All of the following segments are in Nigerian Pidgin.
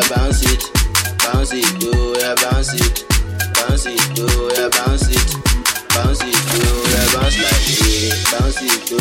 bounce it, do yeah, bounce it, do yeah, bounce it, do yeah, bounce like yeah, bounce it, do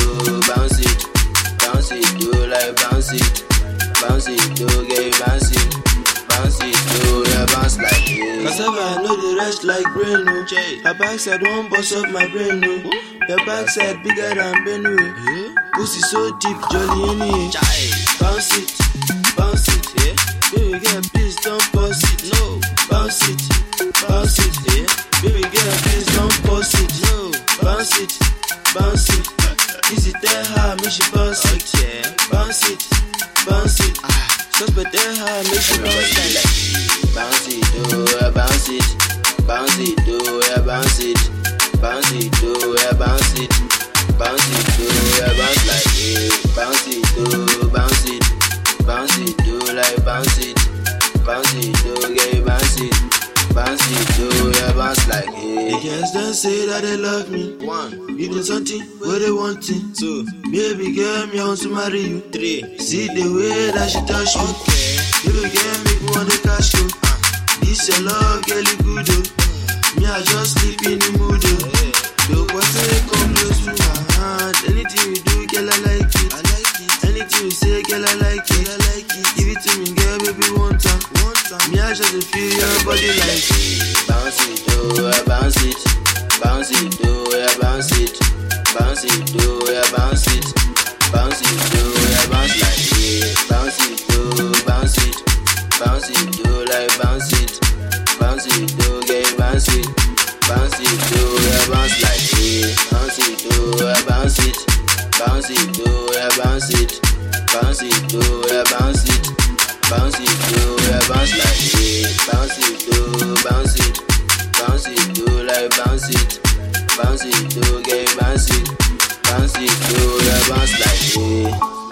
like bounce it, do yeah, bounce it, do yeah, bounce like yeah. Cassava, I know the rest like brain, no. Her backside won't bust up my brain, no. Your backside bigger than Benue. Pussy so deep, jolly anyway. Bounce it, yeah. Baby girl, please don't pause it. No, bounce it, yeah. Baby girl, please don't pause it. No, bounce it. Easy tell her, make she bounce it. Bounce it. Suspect tell her, make she bounce it. Bounce it, do yeah, bounce it, do yeah, bounce it, do yeah, bounce it, do yeah, bounce like yeah, bounce it, do like bounce it, do yeah, bounce it, do yeah, bounce like yeah. The girls don't say that they love me. 1, give them something where they want it. 2, baby girl, me I want to marry you. 3, see the way that she touch me. Baby girl, make me want to cash you. This your love, girl, you good oh. Me I just sleep in the mood oh. The person come close to my heart. Anything you do, girl, I like it. Anything you say, girl, I like it. Give it to me, girl, baby, one time. Me I just feel your body like it. Bounce it, do yeah, bounce it, do yeah, bounce it, do yeah, bounce it, do yeah, bounce like yeah, bounce it, do like bounce it, do yeah, bounce it, do yeah, bounce like yeah, bounce it, do yeah, bounce it, do yeah, bounce it, do yeah, bounce it, do yeah, bounce like yeah, bounce it, do like bounce it, do yeah, bounce it, do yeah, bounce like yeah.